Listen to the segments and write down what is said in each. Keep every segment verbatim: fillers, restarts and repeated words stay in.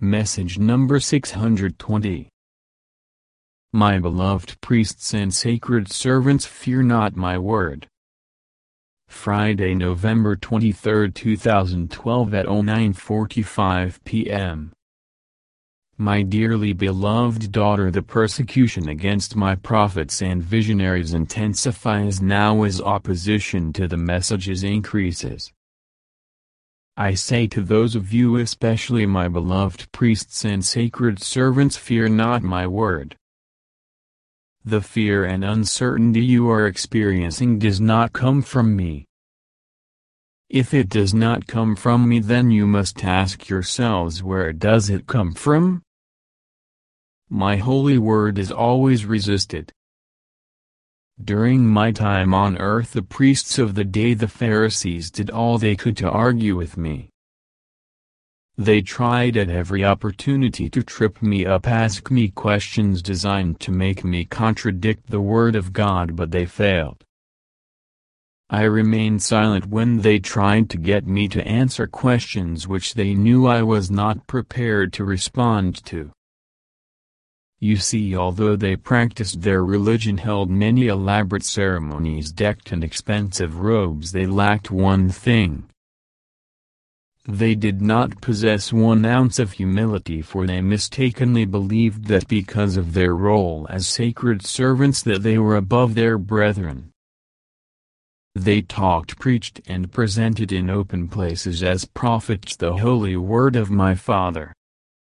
Message number six hundred twenty. My beloved priests and sacred servants, fear not my word. Friday, November twenty-third, two thousand twelve at oh nine forty-five p m My dearly beloved daughter, the persecution against my prophets and visionaries intensifies now as opposition to the messages increases. I say to those of you, especially my beloved priests and sacred servants, fear not my word. The fear and uncertainty you are experiencing does not come from me. If it does not come from me, then you must ask yourselves, where does it come from? My holy word is always resisted. During my time on earth, the priests of the day, the Pharisees, did all they could to argue with me. They tried at every opportunity to trip me up, ask me questions designed to make me contradict the word of God, but they failed. I remained silent when they tried to get me to answer questions which they knew I was not prepared to respond to. You see, although they practiced their religion, held many elaborate ceremonies, decked in expensive robes, they lacked one thing. They did not possess one ounce of humility, for they mistakenly believed that because of their role as sacred servants that they were above their brethren. They talked, preached, and presented in open places as prophets the holy word of my Father.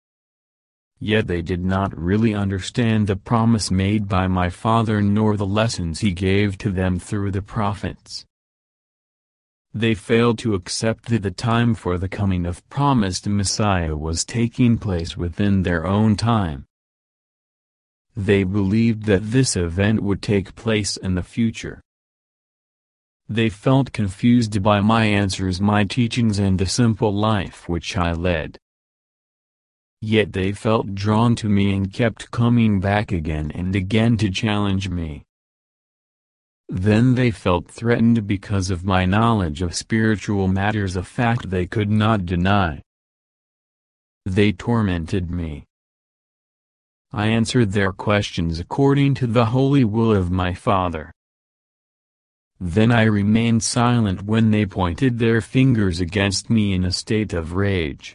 Yet they did not really understand the promise made by my Father, nor the lessons he gave to them through the prophets. They failed to accept that the time for the coming of promised Messiah was taking place within their own time. They believed that this event would take place in the future. They felt confused by my answers, my teachings, and the simple life which I led. Yet they felt drawn to me and kept coming back again and again to challenge me. Then they felt threatened because of my knowledge of spiritual matters, a fact they could not deny. They tormented me. I answered their questions according to the holy will of my Father. Then I remained silent when they pointed their fingers against me in a state of rage.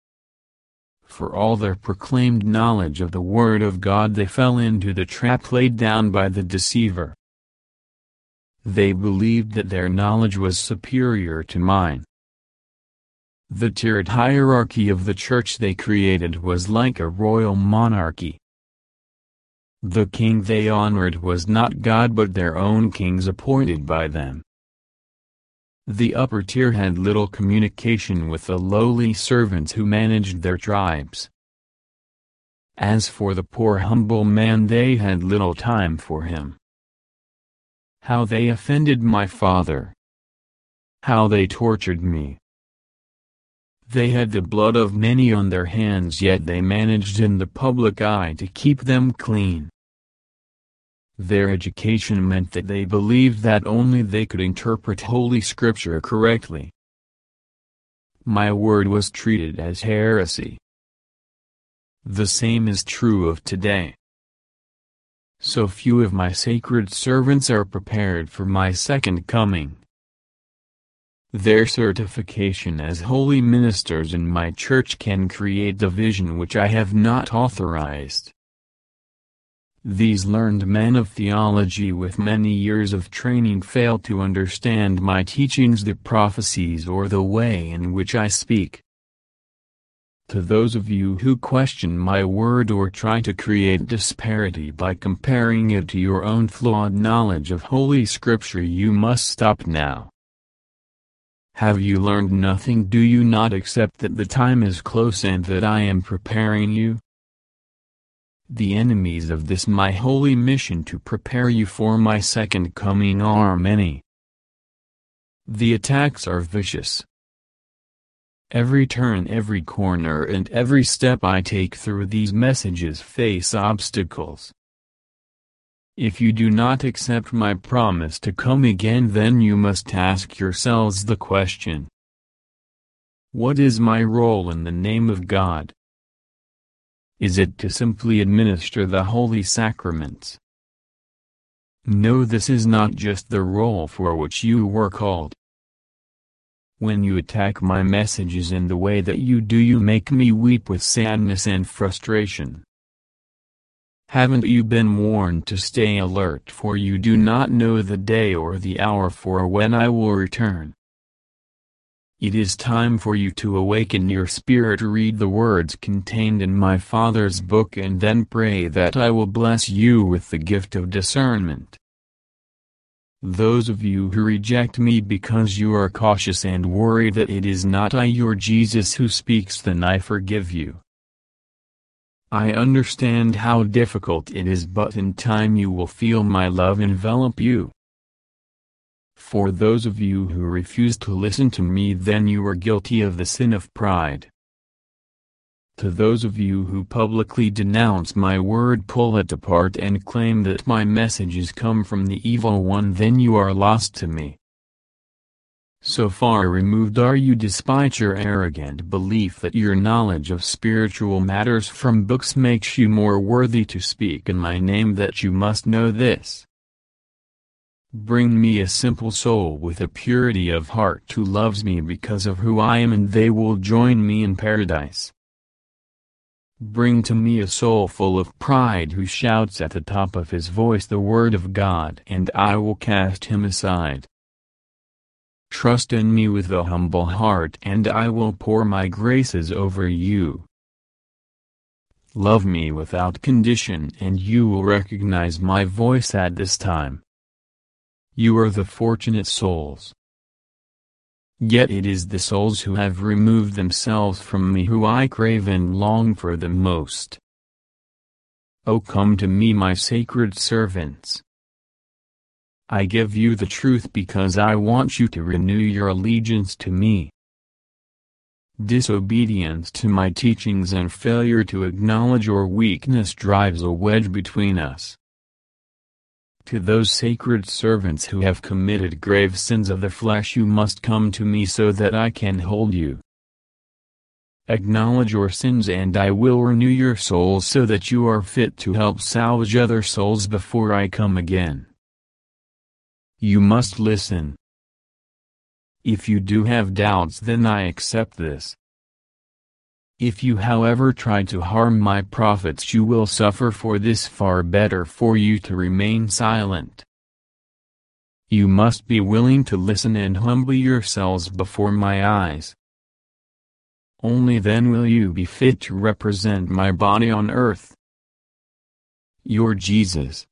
For all their proclaimed knowledge of the Word of God, they fell into the trap laid down by the deceiver. They believed that their knowledge was superior to mine. The tiered hierarchy of the church they created was like a royal monarchy. The king they honored was not God but their own kings appointed by them. The upper tier had little communication with the lowly servants who managed their tribes. As for the poor humble man, they had little time for him. How they offended my Father! How they tortured me! They had the blood of many on their hands, yet they managed in the public eye to keep them clean. Their education meant that they believed that only they could interpret Holy Scripture correctly. My word was treated as heresy. The same is true of today. So few of my sacred servants are prepared for my second coming. Their certification as holy ministers in my church can create division which I have not authorized. These learned men of theology with many years of training fail to understand my teachings, the prophecies, or the way in which I speak. To those of you who question my word or try to create disparity by comparing it to your own flawed knowledge of Holy Scripture, you must stop now. Have you learned nothing? Do you not accept that the time is close and that I am preparing you? The enemies of this my holy mission to prepare you for my second coming are many. The attacks are vicious. Every turn, every corner, and every step I take through these messages face obstacles. If you do not accept my promise to come again, then you must ask yourselves the question: what is my role in the name of God? Is it to simply administer the holy sacraments? No, this is not just the role for which you were called. When you attack my messages in the way that you do, you make me weep with sadness and frustration. Haven't you been warned to stay alert, for you do not know the day or the hour for when I will return? It is time for you to awaken your spirit, read the words contained in my Father's book, and then pray that I will bless you with the gift of discernment. Those of you who reject me because you are cautious and worry that it is not I, your Jesus, who speaks, then I forgive you. I understand how difficult it is, but in time you will feel my love envelop you. For those of you who refuse to listen to me, then you are guilty of the sin of pride. To those of you who publicly denounce my word, pull it apart, and claim that my messages come from the evil one, then you are lost to me. So far removed are you, despite your arrogant belief that your knowledge of spiritual matters from books makes you more worthy to speak in my name, that you must know this. Bring me a simple soul with a purity of heart who loves me because of who I am, and they will join me in paradise. Bring to me a soul full of pride who shouts at the top of his voice the word of God, and I will cast him aside. Trust in me with a humble heart, and I will pour my graces over you. Love me without condition, and you will recognize my voice at this time. You are the fortunate souls. Yet it is the souls who have removed themselves from me who I crave and long for the most. Oh, come to me, my sacred servants. I give you the truth because I want you to renew your allegiance to me. Disobedience to my teachings and failure to acknowledge your weakness drives a wedge between us. To those sacred servants who have committed grave sins of the flesh, you must come to me so that I can hold you. Acknowledge your sins and I will renew your souls so that you are fit to help salvage other souls before I come again. You must listen. If you do have doubts, then I accept this. If you however try to harm my prophets, you will suffer for this. Far better for you to remain silent. You must be willing to listen and humble yourselves before my eyes. Only then will you be fit to represent my body on earth. Your Jesus.